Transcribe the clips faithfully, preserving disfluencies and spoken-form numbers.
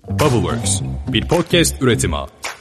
Bubbleworks, bir podcast üretimi.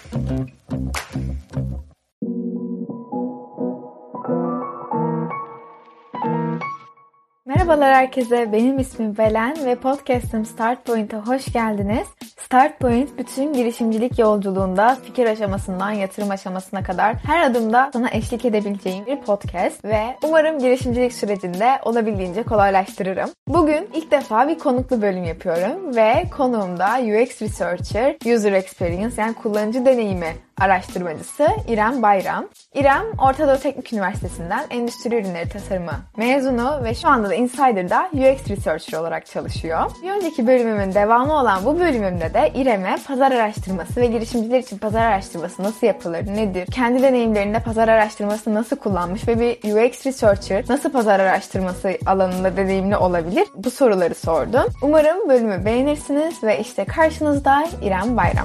Merhabalar herkese, benim ismim Belen ve podcast'ım Start Point'e hoş geldiniz. Start Point, bütün girişimcilik yolculuğunda fikir aşamasından yatırım aşamasına kadar her adımda sana eşlik edebileceğim bir podcast ve umarım girişimcilik sürecinde olabildiğince kolaylaştırırım. Bugün ilk defa bir konuklu bölüm yapıyorum ve konuğum da U X Researcher, User Experience yani kullanıcı deneyimi araştırmacısı İrem Bayram. İrem, Orta Doğu Teknik Üniversitesi'nden Endüstri Ürünleri Tasarımı mezunu ve şu anda da Insider'da U X Researcher olarak çalışıyor. Bir önceki bölümümün devamı olan bu bölümümde de İrem'e pazar araştırması ve girişimciler için pazar araştırması nasıl yapılır, nedir, kendi deneyimlerinde pazar araştırması nasıl kullanmış ve bir U X Researcher nasıl pazar araştırması alanında deneyimli olabilir, bu soruları sordum. Umarım bölümü beğenirsiniz ve işte karşınızda İrem Bayram.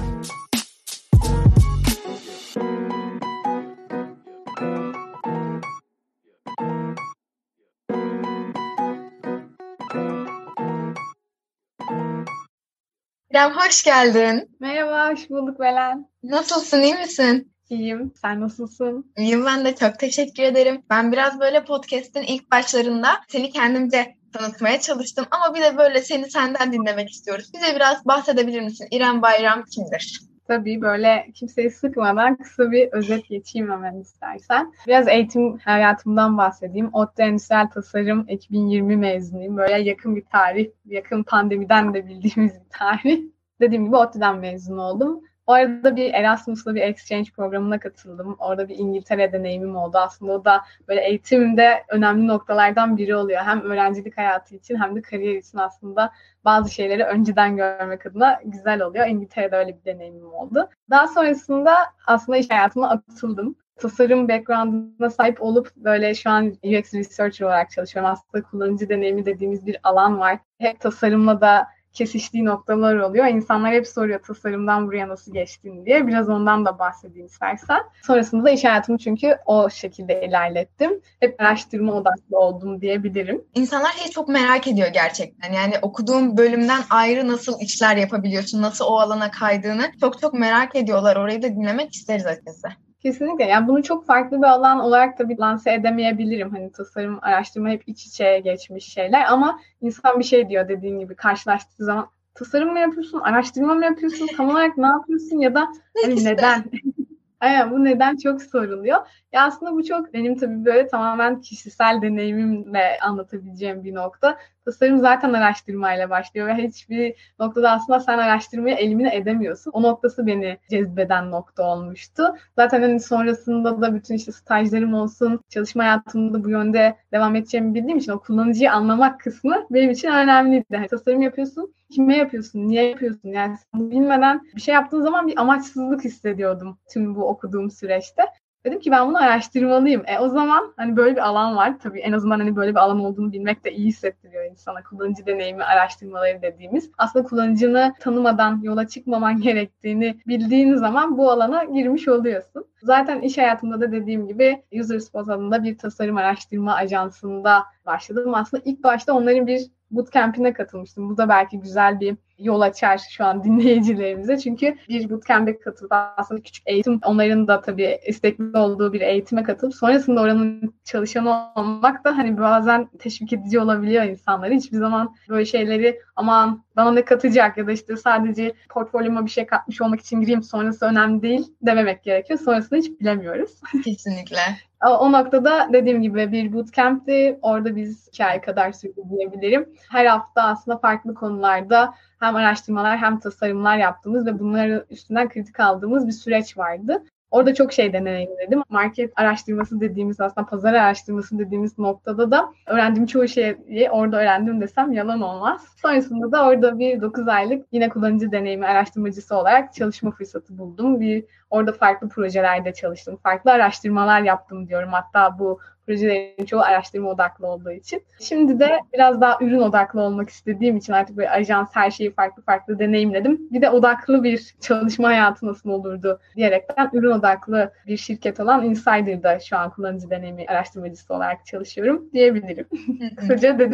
İrem, hoş geldin. Merhaba, hoş bulduk Belen. Nasılsın, iyi misin? İyiyim, sen nasılsın? İyiyim ben de, çok teşekkür ederim. Ben biraz böyle podcast'in ilk başlarında seni kendimce tanıtmaya çalıştım ama bir de böyle seni senden dinlemek istiyoruz. Bize biraz bahsedebilir misin? İrem Bayram kimdir? Tabii böyle kimseyi sıkmadan kısa bir özet geçeyim hemen istersen. Biraz eğitim hayatımdan bahsedeyim. ODTÜ Endüstriyel Tasarım iki bin yirmi mezunuyum. Böyle yakın bir tarih, yakın pandemiden de bildiğimiz bir tarih. Dediğim gibi ODTÜ'den mezun oldum. O arada bir Erasmus'la bir exchange programına katıldım. Orada bir İngiltere deneyimim oldu. Aslında o da böyle eğitimde önemli noktalardan biri oluyor. Hem öğrencilik hayatı için hem de kariyer için aslında bazı şeyleri önceden görmek adına güzel oluyor. İngiltere'de öyle bir deneyimim oldu. Daha sonrasında aslında iş hayatıma atıldım. Tasarım background'ına sahip olup böyle şu an U X Researcher olarak çalışıyorum. Aslında kullanıcı deneyimi dediğimiz bir alan var. Hep tasarımla da kesiştiği noktalar oluyor. İnsanlar hep soruyor tasarımdan buraya nasıl geçtin diye. Biraz ondan da bahsedeyim istersen. Sonrasında da iş hayatımı çünkü o şekilde ilerlettim. Hep araştırma odaklı oldum diyebilirim. İnsanlar hep çok merak ediyor gerçekten. Yani okuduğum bölümden ayrı nasıl işler yapabiliyorsun, nasıl o alana kaydığını çok çok merak ediyorlar. Orayı da dinlemek isteriz açıkçası. Kesinlikle. Yani bunu çok farklı bir alan olarak tabii lanse edemeyebilirim. Hani tasarım, araştırma hep iç içe geçmiş şeyler ama insan bir şey diyor dediğin gibi karşılaştığı zaman tasarım mı yapıyorsun, araştırma mı yapıyorsun, tam olarak ne yapıyorsun ya da hani neden? Aynen, bu neden çok soruluyor. Ya aslında bu çok benim tabii böyle tamamen kişisel deneyimimle anlatabileceğim bir nokta. Tasarım zaten araştırmayla başlıyor ve hiçbir noktada aslında sen araştırmayı elimine edemiyorsun. O noktası beni cezbeden nokta olmuştu. Zaten hani sonrasında da bütün işte stajlarım olsun, çalışma hayatımda bu yönde devam edeceğimi bildiğim için o kullanıcıyı anlamak kısmı benim için önemliydi. Yani tasarım yapıyorsun, kime yapıyorsun, niye yapıyorsun? Yani sen bilmeden bir şey yaptığın zaman bir amaçsızlık hissediyordum tüm bu okuduğum süreçte. Dedim ki ben bunu araştırmalıyım. E o zaman hani böyle bir alan var. Tabii en azından hani böyle bir alan olduğunu bilmek de iyi hissettiriyor insana. Kullanıcı deneyimi araştırmaları dediğimiz. Aslında kullanıcını tanımadan yola çıkmaman gerektiğini bildiğin zaman bu alana girmiş oluyorsun. Zaten iş hayatımda da dediğim gibi UserSpot adında bir tasarım araştırma ajansında başladım. Aslında ilk başta onların bir bootcamp'ine katılmıştım. Bu da belki güzel bir yol açar şu an dinleyicilerimize. Çünkü bir bootcamp'e katılıp aslında küçük eğitim, onların da tabii istekli olduğu bir eğitime katılıp sonrasında oranın çalışanı olmak da hani bazen teşvik edici olabiliyor insanları. Hiçbir zaman böyle şeyleri aman bana ne katacak ya da işte sadece portfolyoma bir şey katmış olmak için gireyim sonrası önemli değil dememek gerekiyor. Sonrasını hiç bilemiyoruz. Kesinlikle. O noktada dediğim gibi bir bootcamp'ti. Orada biz iki ay kadar sürdü diyebilirim. Her hafta aslında farklı konularda hem araştırmalar hem tasarımlar yaptığımız ve bunları üstünden kritik aldığımız bir süreç vardı. Orada çok şey deneyimledim. Market araştırması dediğimiz aslında pazar araştırması dediğimiz noktada da öğrendiğim çoğu şeyi orada öğrendim desem yalan olmaz. Sonrasında da orada bir dokuz aylık yine kullanıcı deneyimi araştırmacısı olarak çalışma fırsatı buldum. Bir orada farklı projelerde çalıştım. Farklı araştırmalar yaptım diyorum. Hatta bu projelerin çoğu araştırma odaklı olduğu için. Şimdi de biraz daha ürün odaklı olmak istediğim için artık böyle ajans her şeyi farklı farklı deneyimledim. Bir de odaklı bir çalışma hayatı nasıl olurdu diyerekten ürün odaklı bir şirket olan Insider'da şu an kullanıcı deneyimi araştırmacısı olarak çalışıyorum diyebilirim. Kısaca dedim ama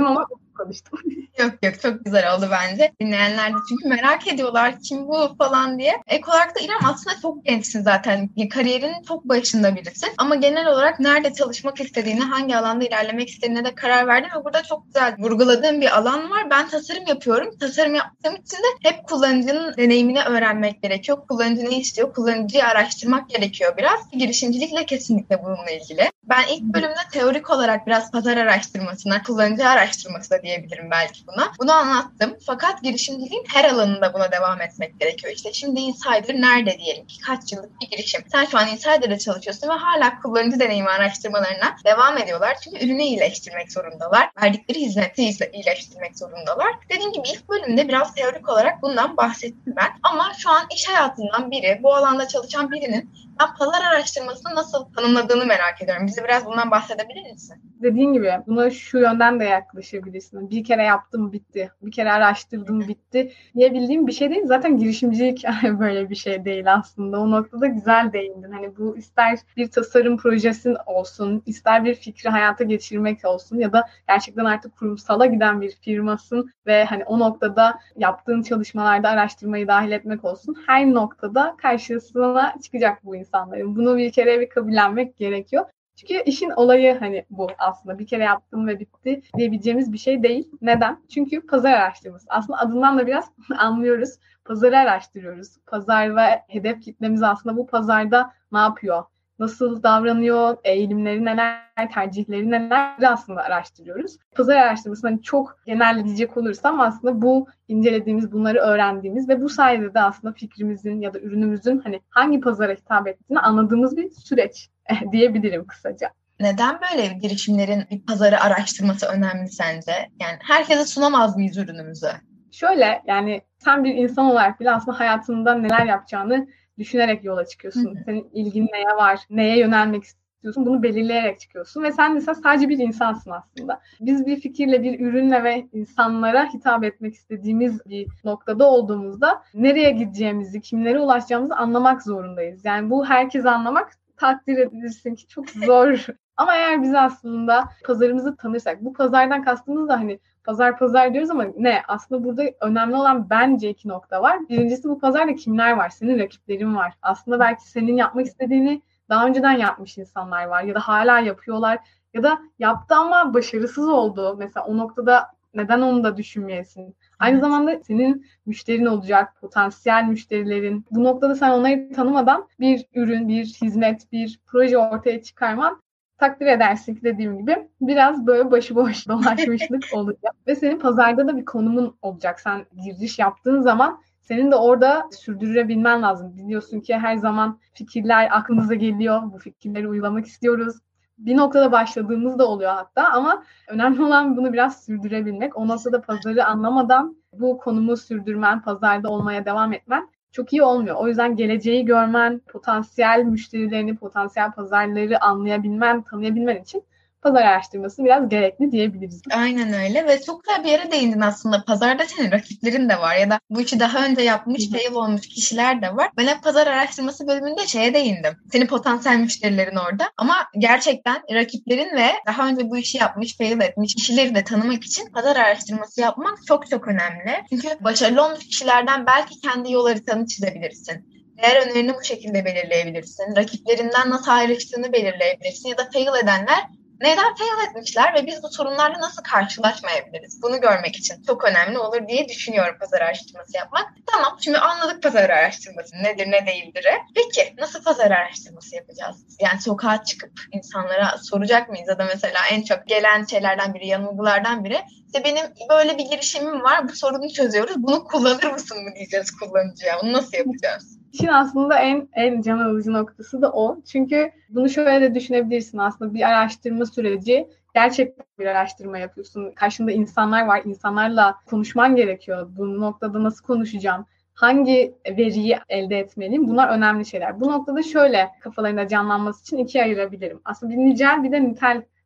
konuştum. Yok yok, çok güzel oldu bence. Dinleyenler de çünkü merak ediyorlar kim bu falan diye. Ek olarak da İrem, aslında çok gençsin zaten. Kariyerinin çok başında birisin. Ama genel olarak nerede çalışmak istediğini, hangi alanda ilerlemek istediğine de karar verdin ve burada çok güzel vurguladığın bir alan var. Ben tasarım yapıyorum. Tasarım yaptığım için de hep kullanıcının deneyimini öğrenmek gerekiyor. Kullanıcı ne istiyor? Kullanıcıyı araştırmak gerekiyor biraz. Girişimcilikle kesinlikle bununla ilgili. Ben ilk bölümde teorik olarak biraz pazar araştırmasına, kullanıcı araştırması da diyebilirim belki buna. Bunu anlattım. Fakat girişimciliğin her alanında buna devam etmek gerekiyor. İşte şimdi Insider nerede diyelim ki? Kaç yıllık bir girişim. Sen şu an Insider'da çalışıyorsun ve hala kullanıcı deneyimi araştırmalarına devam ediyorlar. Çünkü ürünü iyileştirmek zorundalar. Verdikleri hizmeti iyileştirmek zorundalar. Dediğim gibi ilk bölümde biraz teorik olarak bundan bahsettim ben. Ama şu an iş hayatından biri, bu alanda çalışan birinin ben pazar araştırmasını nasıl tanımladığını merak ediyorum. Bize biraz bundan bahsedebilir misin? Dediğin gibi buna şu yönden de yaklaşabilirsin. Bir kere yaptım bitti. Bir kere araştırdım bitti diyebildiğim bir şey değil. Zaten girişimcilik böyle bir şey değil aslında. O noktada güzel değindin. Hani bu ister bir tasarım projesi olsun, ister bir fikri hayata geçirmek olsun ya da gerçekten artık kurumsala giden bir firmasın ve hani o noktada yaptığın çalışmalarda araştırmayı dahil etmek olsun. Her noktada karşısına çıkacak bu insanların. Bunu bir kere bir kabullenmek gerekiyor. Çünkü işin olayı hani bu aslında. Bir kere yaptım ve bitti diyebileceğimiz bir şey değil. Neden? Çünkü pazar araştırması. Aslında adından da biraz anlıyoruz. Pazarı araştırıyoruz. Pazar ve hedef kitlemiz aslında bu pazarda ne yapıyor? Nasıl davranıyor? Eğilimleri neler? Tercihleri neler? Aslında araştırıyoruz. Pazar araştırması hani çok genelleyecek olursam aslında bu incelediğimiz, bunları öğrendiğimiz ve bu sayede de aslında fikrimizin ya da ürünümüzün hani hangi pazara hitap ettiğini anladığımız bir süreç diyebilirim kısaca. Neden böyle girişimlerin bir pazarı araştırması önemli sence? Yani herkese sunamaz mıyız ürünümüzü? Şöyle, yani sen bir insan olarak bile aslında hayatında neler yapacağını düşünerek yola çıkıyorsun. Hı hı. Senin ilgin neye var, neye yönelmek istiyorsun, bunu belirleyerek çıkıyorsun ve sen mesela sadece bir insansın aslında. Biz bir fikirle, bir ürünle ve insanlara hitap etmek istediğimiz bir noktada olduğumuzda nereye gideceğimizi, kimlere ulaşacağımızı anlamak zorundayız. Yani bu herkes anlamak takdir edilirsin ki çok zor. Ama eğer biz aslında pazarımızı tanırsak, bu pazardan kastımız da hani pazar pazar diyoruz ama ne? Aslında burada önemli olan bence iki nokta var. Birincisi bu pazarda kimler var? Senin rakiplerin var. Aslında belki senin yapmak istediğini daha önceden yapmış insanlar var ya da hala yapıyorlar ya da yaptı ama başarısız oldu. Mesela o noktada neden onu da düşünmeyesin? Aynı zamanda senin müşterin olacak, potansiyel müşterilerin. Bu noktada sen onları tanımadan bir ürün, bir hizmet, bir proje ortaya çıkarman takdir edersin ki dediğim gibi biraz böyle başıboş dolaşmışlık olacak. Ve senin pazarda da bir konumun olacak. Sen giriş yaptığın zaman senin de orada sürdürebilmen lazım. Biliyorsun ki her zaman fikirler aklımıza geliyor. Bu fikirleri uygulamak istiyoruz. Bir noktada başladığımız da oluyor hatta ama önemli olan bunu biraz sürdürebilmek. O noktada pazarı anlamadan bu konumu sürdürmen, pazarda olmaya devam etmen çok iyi olmuyor. O yüzden geleceği görmen, potansiyel müşterilerini, potansiyel pazarları anlayabilmen, tanıyabilmen için pazar araştırması biraz gerekli diyebiliriz. Aynen öyle ve çok güzel bir yere değindin aslında. Pazarda senin rakiplerin de var ya da bu işi daha önce yapmış, fail olmuş kişiler de var. Ben hep pazar araştırması bölümünde şeye değindim. Senin potansiyel müşterilerin orada ama gerçekten rakiplerin ve daha önce bu işi yapmış, fail etmiş kişileri de tanımak için pazar araştırması yapmak çok çok önemli. Çünkü başarılı olmuş kişilerden belki kendi yol haritanı çizebilirsin. Değer önerini bu şekilde belirleyebilirsin. Rakiplerinden nasıl ayrıştığını belirleyebilirsin ya da fail edenler neden fail etmişler ve biz bu sorunlarla nasıl karşılaşmayabiliriz? Bunu görmek için çok önemli olur diye düşünüyorum pazar araştırması yapmak. Tamam, şimdi anladık pazar araştırması nedir ne değildir. Peki nasıl pazar araştırması yapacağız? Yani sokağa çıkıp insanlara soracak mıyız? Ya da mesela en çok gelen şeylerden biri, yanılgılardan biri. İşte benim böyle bir girişimim var, bu sorunu çözüyoruz. Bunu kullanır mısın mı diyeceğiz kullanıcıya? Bunu nasıl yapacağız? İşin aslında en en can alıcı noktası da o. Çünkü bunu şöyle de düşünebilirsin aslında bir araştırma süreci. Gerçekten bir araştırma yapıyorsun. Karşında insanlar var. İnsanlarla konuşman gerekiyor. Bu noktada nasıl konuşacağım? Hangi veriyi elde etmeliyim? Bunlar önemli şeyler. Bu noktada şöyle kafalarında canlanması için ikiye ayırabilirim. Aslında bir nicel bir de nitel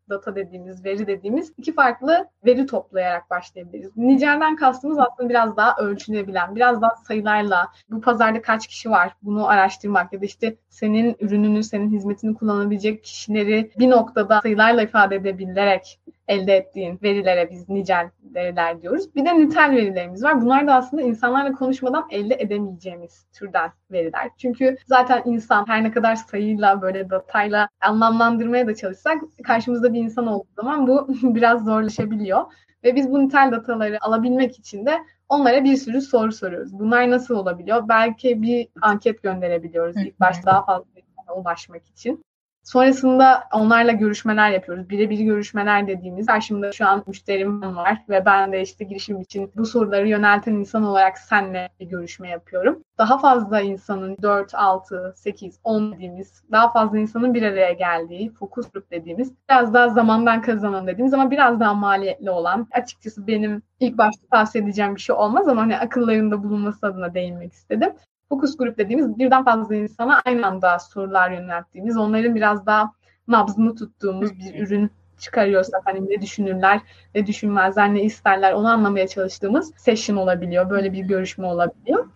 data dediğimiz, veri dediğimiz iki farklı veri toplayarak başlayabiliriz. Nicelden kastımız aslında biraz daha ölçülebilen, biraz daha sayılarla bu pazarda kaç kişi var bunu araştırmak ya da işte senin ürününü, senin hizmetini kullanabilecek kişileri bir noktada sayılarla ifade edebilerek elde ettiğin verilere biz nicel veriler diyoruz. Bir de nitel verilerimiz var. Bunlar da aslında insanlarla konuşmadan elde edemeyeceğimiz türden veriler. Çünkü zaten insan her ne kadar sayıyla böyle datayla anlamlandırmaya da çalışsak karşımızda bir insan olduğu zaman bu biraz zorlaşabiliyor. Ve biz bu nitel dataları alabilmek için de onlara bir sürü soru soruyoruz. Bunlar nasıl olabiliyor? Belki bir anket gönderebiliyoruz ilk başta daha fazla insana ulaşmak için. Sonrasında onlarla görüşmeler yapıyoruz. Birebir görüşmeler dediğimiz, karşımda şu an müşterim var ve ben de işte girişim için bu soruları yönelten insan olarak seninle bir görüşme yapıyorum. Daha fazla insanın dört, altı, sekiz, on dediğimiz, daha fazla insanın bir araya geldiği, fokus grup dediğimiz, biraz daha zamandan kazanan dediğimiz ama biraz daha maliyetli olan, açıkçası benim ilk başta tavsiye edeceğim bir şey olmaz ama hani akıllarında bulunması adına değinmek istedim. Fokus grup dediğimiz birden fazla insana aynı anda sorular yönelttiğimiz, onların biraz daha nabzını tuttuğumuz bir ürün çıkarıyorsak hani ne düşünürler, ne düşünmezler, ne isterler onu anlamaya çalıştığımız session olabiliyor. Böyle bir görüşme olabiliyor.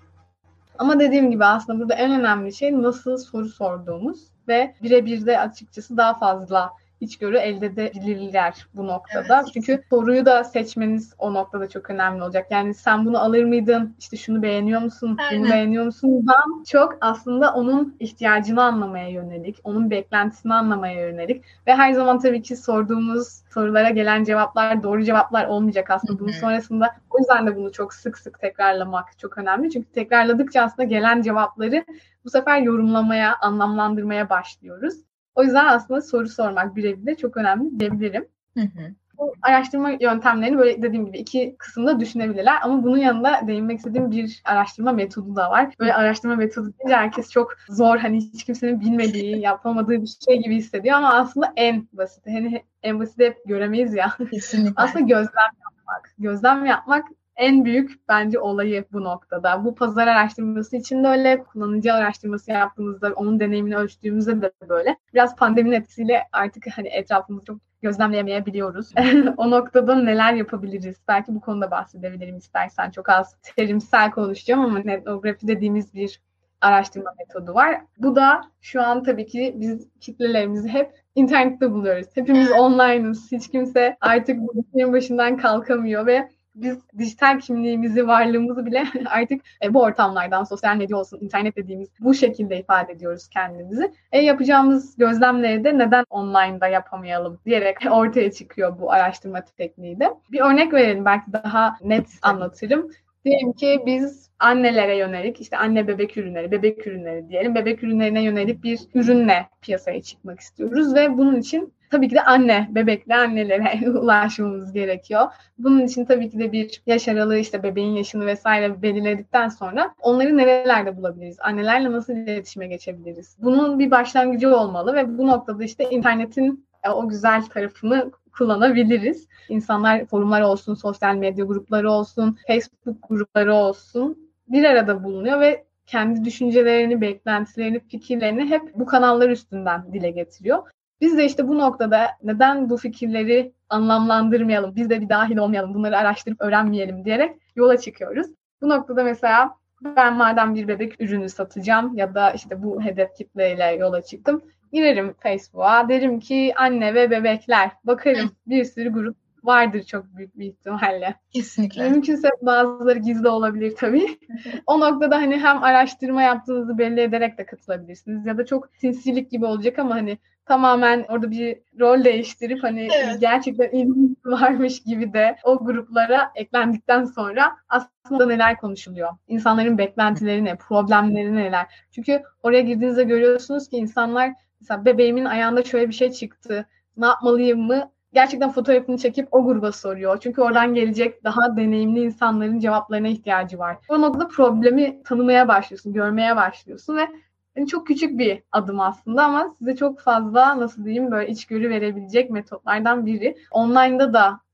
Ama dediğim gibi aslında burada en önemli şey nasıl soru sorduğumuz ve birebir de açıkçası daha fazla içgörü elde edebilirler bu noktada. Evet. Çünkü soruyu da seçmeniz o noktada çok önemli olacak. Yani sen bunu alır mıydın? İşte şunu beğeniyor musun? Aynen. Bunu beğeniyor musun? Ben çok aslında onun ihtiyacını anlamaya yönelik, onun beklentisini anlamaya yönelik ve her zaman tabii ki sorduğumuz sorulara gelen cevaplar doğru cevaplar olmayacak aslında. Bunun sonrasında o yüzden de bunu çok sık sık tekrarlamak çok önemli. Çünkü tekrarladıkça aslında gelen cevapları bu sefer yorumlamaya, anlamlandırmaya başlıyoruz. O yüzden aslında soru sormak birebir de çok önemli diyebilirim. Hı hı. Bu araştırma yöntemlerini böyle dediğim gibi iki kısımda düşünebilirler. Ama bunun yanında değinmek istediğim bir araştırma metodu da var. Böyle araştırma metodu deyince herkes çok zor, hani hiç kimsenin bilmediği, yapamadığı bir şey gibi hissediyor. Ama aslında en basit. Hani en basit hep göremeyiz ya. Kesinlikle. Aslında gözlem yapmak. Gözlem yapmak en büyük bence olayı bu noktada. Bu pazar araştırması için de öyle, kullanıcı araştırması yaptığımızda, onun deneyimini ölçtüğümüzde de böyle. Biraz pandeminin etkisiyle artık hani etrafımızı çok gözlemleyemeyebiliyoruz. O noktada neler yapabiliriz? Belki bu konuda bahsedebilirim istersen. Çok az terimsel konuşacağım ama etnografi dediğimiz bir araştırma metodu var. Bu da şu an tabii ki biz kitlelerimizi hep internette buluyoruz. Hepimiz online'ız. Hiç kimse artık bu işin başından kalkamıyor ve biz dijital kimliğimizi, varlığımızı bile artık e, bu ortamlardan, sosyal medya olsun, internet dediğimiz bu şekilde ifade ediyoruz kendimizi. E, yapacağımız gözlemleri de neden online'da yapamayalım diyerek ortaya çıkıyor bu araştırma tekniği de. Bir örnek verelim, belki daha net anlatırım. Diyelim ki biz annelere yönelik, işte anne bebek ürünleri, bebek ürünleri diyelim, bebek ürünlerine yönelik bir ürünle piyasaya çıkmak istiyoruz ve bunun için tabii ki de anne, bebekle annelere ulaşmamız gerekiyor. Bunun için tabii ki de bir yaş aralığı, işte bebeğin yaşını vesaire belirledikten sonra onları nerelerde bulabiliriz? Annelerle nasıl iletişime geçebiliriz? Bunun bir başlangıcı olmalı ve bu noktada işte internetin o güzel tarafını kullanabiliriz. İnsanlar, forumlar olsun, sosyal medya grupları olsun, Facebook grupları olsun bir arada bulunuyor ve kendi düşüncelerini, beklentilerini, fikirlerini hep bu kanallar üstünden dile getiriyor. Biz de işte bu noktada neden bu fikirleri anlamlandırmayalım, biz de bir dahil olmayalım, bunları araştırıp öğrenmeyelim diyerek yola çıkıyoruz. Bu noktada mesela ben madem bir bebek ürünü satacağım ya da işte bu hedef kitleyle yola çıktım, girerim Facebook'a, derim ki anne ve bebekler, bakarım bir sürü grup vardır çok büyük bir ihtimalle. Kesinlikle. Mümkünse bazıları gizli olabilir tabii. O noktada hani hem araştırma yaptığınızı belli ederek de katılabilirsiniz ya da çok sinsilik gibi olacak ama hani tamamen orada bir rol değiştirip hani evet, gerçekten ilgisi varmış gibi de o gruplara eklendikten sonra aslında neler konuşuluyor? İnsanların beklentileri ne? Problemleri neler? Çünkü oraya girdiğinizde görüyorsunuz ki insanlar mesela bebeğimin ayağında şöyle bir şey çıktı, ne yapmalıyım mı? Gerçekten fotoğrafını çekip o gruba soruyor. Çünkü oradan gelecek daha deneyimli insanların cevaplarına ihtiyacı var. O noktada problemi tanımaya başlıyorsun, görmeye başlıyorsun ve yani çok küçük bir adım aslında ama size çok fazla, nasıl diyeyim, böyle içgörü verebilecek metotlardan biri. Online'da da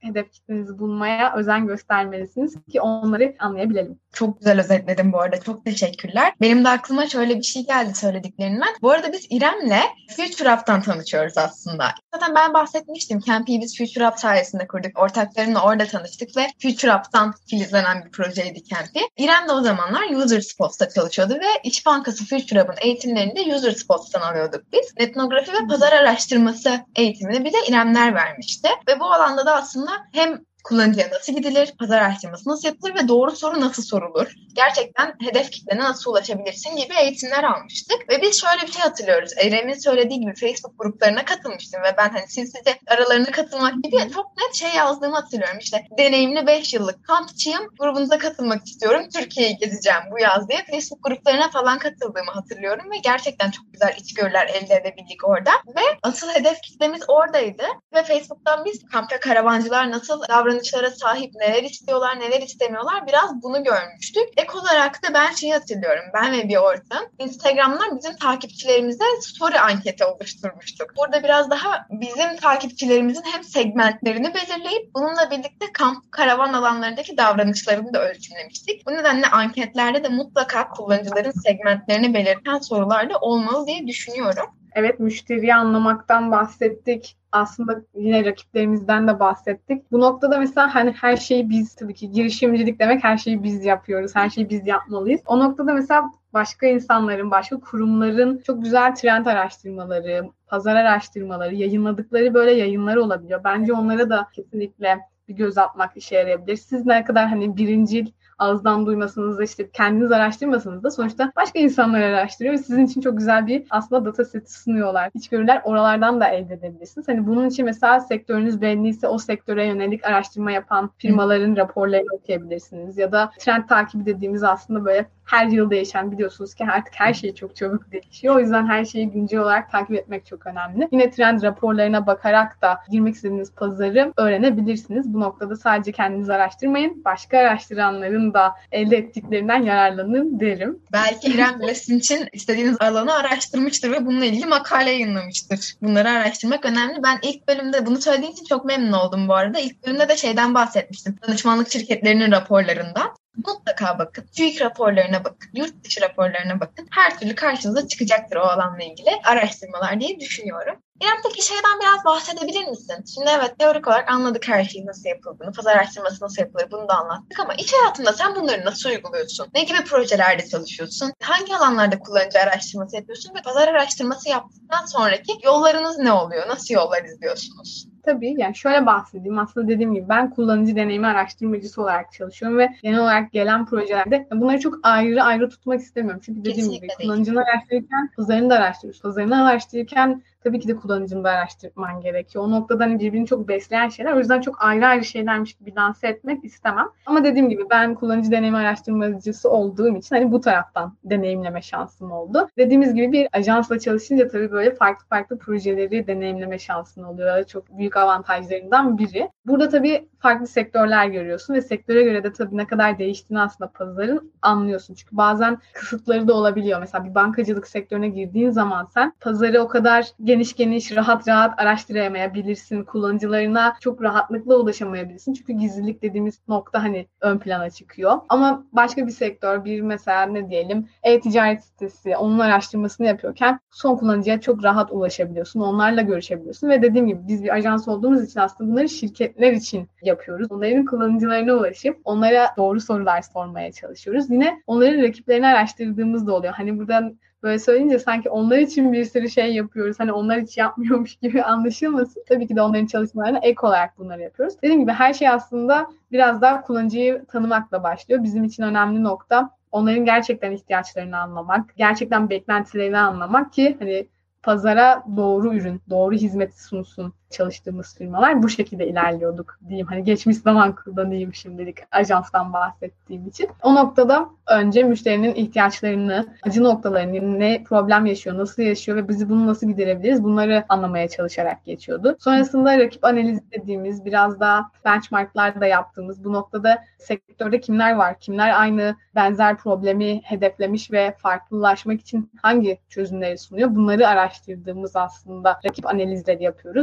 hedef kitlenizi bulmaya özen göstermelisiniz ki onları anlayabilelim. Çok güzel özetledin bu arada. Çok teşekkürler. Benim de aklıma şöyle bir şey geldi söylediklerinden. Bu arada biz İrem'le Future Up'tan tanışıyoruz aslında. Zaten ben bahsetmiştim. Campy'yi biz Future Up sayesinde kurduk. Ortaklarımla orada tanıştık ve Future Up'tan filizlenen bir projeydi Campy. İrem de o zamanlar User Spots'ta çalışıyordu ve İş Bankası Future Up'ın eğitimlerini de User Spots'tan alıyorduk biz. Etnografi ve pazar araştırması eğitimini bize İremler vermişti. Ve bu alanda da aslında hem kullanıcıya nasıl gidilir, pazar araştırması nasıl yapılır ve doğru soru nasıl sorulur? Gerçekten hedef kitlene nasıl ulaşabilirsin gibi eğitimler almıştık. Ve biz şöyle bir şey hatırlıyoruz. İrem'in söylediği gibi Facebook gruplarına katılmıştım ve ben hani sinsice aralarına katılmak gibi çok net şey yazdığımı hatırlıyorum. İşte deneyimli beş yıllık kampçıyım, grubunuza katılmak istiyorum, Türkiye'yi gezeceğim bu yaz diye Facebook gruplarına falan katıldığımı hatırlıyorum ve gerçekten çok güzel içgörüler elde edebildik orada. Ve asıl hedef kitlemiz oradaydı ve Facebook'tan biz kampta karavancılar nasıl davranışlara sahip, neler istiyorlar, neler istemiyorlar biraz bunu görmüştük. Ek olarak da ben şeyi hatırlıyorum. Ben ve bir ortağım Instagram'dan bizim takipçilerimize story anketi oluşturmuştuk. Burada biraz daha bizim takipçilerimizin hem segmentlerini belirleyip bununla birlikte kamp, karavan alanlarındaki davranışlarını da ölçümlemiştik. Bu nedenle anketlerde de mutlaka kullanıcıların segmentlerini belirten sorular da olmalı diye düşünüyorum. Evet, müşteriyi anlamaktan bahsettik. Aslında yine rakiplerimizden de bahsettik. Bu noktada mesela hani her şeyi biz, tabii ki girişimcilik demek her şeyi biz yapıyoruz. Her şeyi biz yapmalıyız. O noktada mesela başka insanların, başka kurumların çok güzel trend araştırmaları, pazar araştırmaları, yayınladıkları böyle yayınlar olabiliyor. Bence onlara da kesinlikle bir göz atmak işe yarayabilir. Siz ne kadar hani birincil ağızdan duymasanız da işte kendiniz araştırmasanız da sonuçta başka insanlar araştırıyor ve sizin için çok güzel bir aslında data seti sunuyorlar. İçgörüler oralardan da elde edebilirsiniz. Hani bunun için mesela sektörünüz belliyse o sektöre yönelik araştırma yapan firmaların raporlarını okuyabilirsiniz. Ya da trend takibi dediğimiz aslında böyle her yıl değişen, biliyorsunuz ki artık her şey çok çabuk değişiyor. O yüzden her şeyi güncel olarak takip etmek çok önemli. Yine trend raporlarına bakarak da girmek istediğiniz pazarı öğrenebilirsiniz. Bu noktada sadece kendiniz araştırmayın. Başka araştıranların da elde ettiklerinden yararlanın derim. Belki İrem bile sizin için istediğiniz alanı araştırmıştır ve bununla ilgili makale yayınlamıştır. Bunları araştırmak önemli. Ben ilk bölümde bunu söylediğim için çok memnun oldum bu arada. İlk bölümde de şeyden bahsetmiştim. Danışmanlık şirketlerinin raporlarından. Mutlaka bakın. TÜİK raporlarına bakın. Yurt dışı raporlarına bakın. Her türlü karşınıza çıkacaktır o alanla ilgili araştırmalar diye düşünüyorum. İrem, peki şeyden biraz bahsedebilir misin? Şimdi evet, teorik olarak anladık her şeyin nasıl yapıldığını, pazar araştırması nasıl yapılır bunu da anlattık ama iş hayatında sen bunları nasıl uyguluyorsun? Ne gibi projelerde çalışıyorsun? Hangi alanlarda kullanıcı araştırması yapıyorsun ve pazar araştırması yaptıktan sonraki yollarınız ne oluyor? Nasıl yollar izliyorsunuz? Tabii, yani şöyle bahsedeyim. Aslında dediğim gibi ben kullanıcı deneyimi araştırmacısı olarak çalışıyorum ve genel olarak gelen projelerde bunları çok ayrı ayrı tutmak istemiyorum. Çünkü dediğim Kesinlikle gibi değil. kullanıcını araştırırken pazarını da araştırıyoruz. Pazarını araştırırken tabii ki de kullanıcını da araştırman gerekiyor. O noktada hani birbirini çok besleyen şeyler. O yüzden çok ayrı ayrı şeylermiş gibi lanse etmek istemem. Ama dediğim gibi ben kullanıcı deneyimi araştırmacısı olduğum için hani bu taraftan deneyimleme şansım oldu. Dediğimiz gibi bir ajansla çalışınca tabii böyle farklı farklı projeleri deneyimleme şansın oluyor. Çok büyük avantajlarından biri. Burada tabii farklı sektörler görüyorsun ve sektöre göre de tabii ne kadar değiştiğini aslında pazarın anlıyorsun. Çünkü bazen kısıtları da olabiliyor. Mesela bir bankacılık sektörüne girdiğin zaman sen pazarı o kadar geniş geniş, rahat rahat araştıramayabilirsin. Kullanıcılarına çok rahatlıkla ulaşamayabilirsin. Çünkü gizlilik dediğimiz nokta hani ön plana çıkıyor. Ama başka bir sektör, bir mesela ne diyelim e-ticaret sitesi, onun araştırmasını yapıyorken son kullanıcıya çok rahat ulaşabiliyorsun. Onlarla görüşebiliyorsun ve dediğim gibi biz bir ajans olduğumuz için aslında bunları şirketler için yapıyoruz. Onların kullanıcılarına ulaşıp onlara doğru sorular sormaya çalışıyoruz. Yine onların rakiplerini araştırdığımız da oluyor. Hani buradan böyle söyleyince sanki onlar için bir sürü şey yapıyoruz. Hani onlar hiç yapmıyormuş gibi anlaşılmasın. Tabii ki de onların çalışmalarına ek olarak bunları yapıyoruz. Dediğim gibi her şey aslında biraz daha kullanıcıyı tanımakla başlıyor. Bizim için önemli nokta onların gerçekten ihtiyaçlarını anlamak, gerçekten beklentilerini anlamak ki hani pazara doğru ürün, doğru hizmeti sunsun çalıştığımız firmalar. Bu şekilde ilerliyorduk diyeyim. Hani geçmiş zaman kullanayım şimdilik ajanstan bahsettiğim için. O noktada önce müşterinin ihtiyaçlarını, acı noktalarını, ne problem yaşıyor, nasıl yaşıyor ve bizi bunu nasıl giderebiliriz bunları anlamaya çalışarak geçiyordu. Sonrasında rakip analizi dediğimiz biraz daha benchmarklar da yaptığımız bu noktada sektörde kimler var, kimler aynı benzer problemi hedeflemiş ve farklılaşmak için hangi çözümleri sunuyor bunları araştırdığımız aslında rakip analizleri yapıyoruz. Bu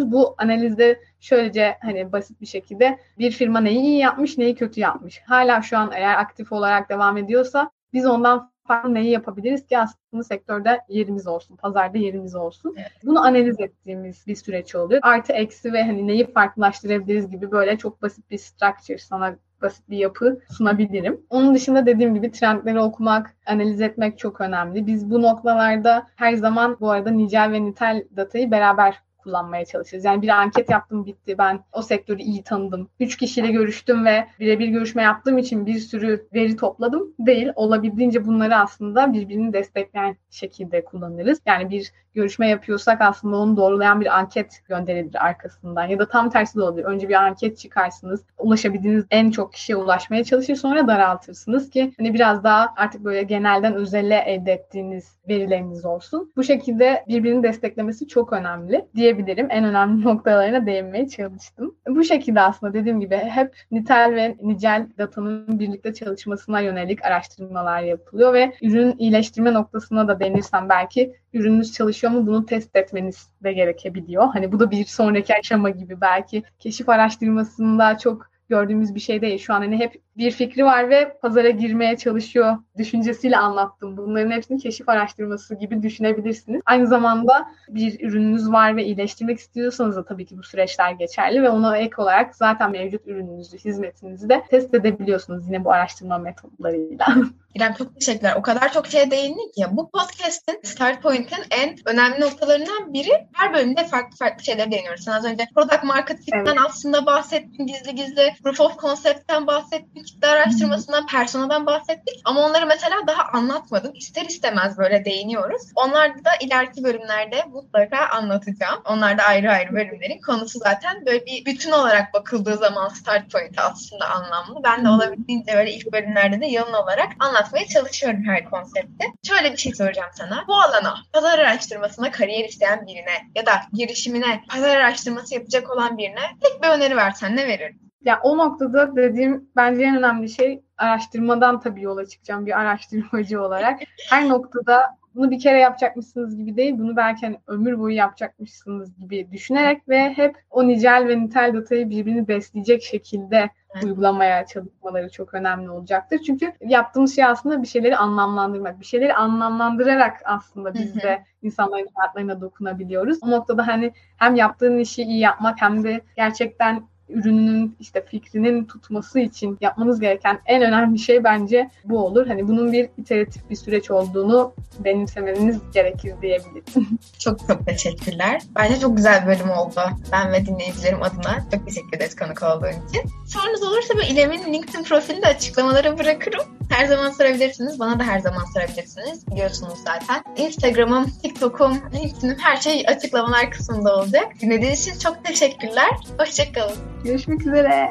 Analizde şöylece hani basit bir şekilde bir firma neyi iyi yapmış, neyi kötü yapmış. Hala şu an eğer aktif olarak devam ediyorsa biz ondan farklı neyi yapabiliriz ki aslında sektörde yerimiz olsun, pazarda yerimiz olsun. Evet. Bunu analiz ettiğimiz bir süreç oluyor. Artı eksi ve hani neyi farklılaştırabiliriz gibi böyle çok basit bir structure, sana basit bir yapı sunabilirim. Onun dışında dediğim gibi trendleri okumak, analiz etmek çok önemli. Biz bu noktalarda her zaman bu arada nicel ve nitel datayı beraber kullanmaya çalışırız. Yani bir anket yaptım bitti. Ben o sektörü iyi tanıdım. Üç kişiyle görüştüm ve birebir görüşme yaptığım için bir sürü veri topladım. Değil. Olabildiğince bunları aslında birbirini destekleyen şekilde kullanırız. Yani bir görüşme yapıyorsak aslında onu doğrulayan bir anket gönderilir arkasından. Ya da tam tersi de olabilir. Önce bir anket çıkarsınız. Ulaşabildiğiniz en çok kişiye ulaşmaya çalışır. Sonra daraltırsınız ki hani biraz daha artık böyle genelden özele elde ettiğiniz verileriniz olsun. Bu şekilde birbirini desteklemesi çok önemli diyebilirim. En önemli noktalarına değinmeye çalıştım. Bu şekilde aslında dediğim gibi hep nitel ve nicel datanın birlikte çalışmasına yönelik araştırmalar yapılıyor ve ürün iyileştirme noktasına da değinirsem belki ürününüz çalışıyor mu bunu test etmeniz de gerekebiliyor. Hani bu da bir sonraki aşama gibi belki keşif araştırmasında çok gördüğümüz bir şey değil. Şu an hani hep bir fikri var ve pazara girmeye çalışıyor düşüncesiyle anlattım. Bunların hepsini keşif araştırması gibi düşünebilirsiniz. Aynı zamanda bir ürününüz var ve iyileştirmek istiyorsanız da tabii ki bu süreçler geçerli ve ona ek olarak zaten mevcut ürününüzü, hizmetinizi de test edebiliyorsunuz yine bu araştırma metodlarıyla. İrem çok teşekkürler. O kadar çok şeye değindik ki. Bu podcast'in, Start Point'in en önemli noktalarından biri her bölümde farklı farklı şeyler değiniyoruz. Sen az önce product market fit'ten evet. aslında bahsettin gizli gizli. Proof of concept'ten bahsettik. Kitle araştırmasından, personadan bahsettik. Ama onları mesela daha anlatmadım. İster istemez böyle değiniyoruz. Onları da ileriki bölümlerde mutlaka anlatacağım. Onlar da ayrı ayrı bölümlerin konusu zaten. Böyle bir bütün olarak bakıldığı zaman Start Point aslında anlamlı. Ben de olabildiğince böyle ilk bölümlerde de yalın olarak anlatmaya çalışıyorum her konsepti. Şöyle bir şey soracağım sana. Bu alana, pazar araştırmasına kariyer isteyen birine ya da girişimine pazar araştırması yapacak olan birine tek bir öneri versen ne verirdin? Ya o noktada dediğim bence en önemli şey araştırmadan tabii yola çıkacağım bir araştırmacı olarak. Her noktada bunu bir kere yapacakmışsınız gibi değil, bunu belki hani ömür boyu yapacakmışsınız gibi düşünerek ve hep o nicel ve nitel datayı birbirini besleyecek şekilde uygulamaya çalışmaları çok önemli olacaktır. Çünkü yaptığımız şey aslında bir şeyleri anlamlandırmak. Bir şeyleri anlamlandırarak aslında biz de insanların hayatlarına dokunabiliyoruz. O noktada hani hem yaptığın işi iyi yapmak hem de gerçekten ürünün işte fikrinin tutması için yapmanız gereken en önemli şey bence bu olur. Hani bunun bir iteratif bir süreç olduğunu benimsemeniz gerekir diyebilirim. Çok çok teşekkürler. Bence çok güzel bir bölüm oldu. Ben ve dinleyicilerim adına çok teşekkür ederiz konuk olduğun için. Sorunuz olursa bu İrem'in LinkedIn profilini de açıklamalara bırakırım. Her zaman sorabilirsiniz. Bana da her zaman sorabilirsiniz. Biliyorsunuz zaten. Instagram'ım, TikTok'um, LinkedIn'im her şey açıklamalar kısmında olacak. Dinlediğiniz için çok teşekkürler. Hoşçakalın. Görüşmek üzere.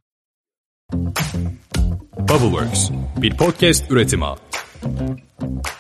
Bubbleworks, bir podcast üretimi.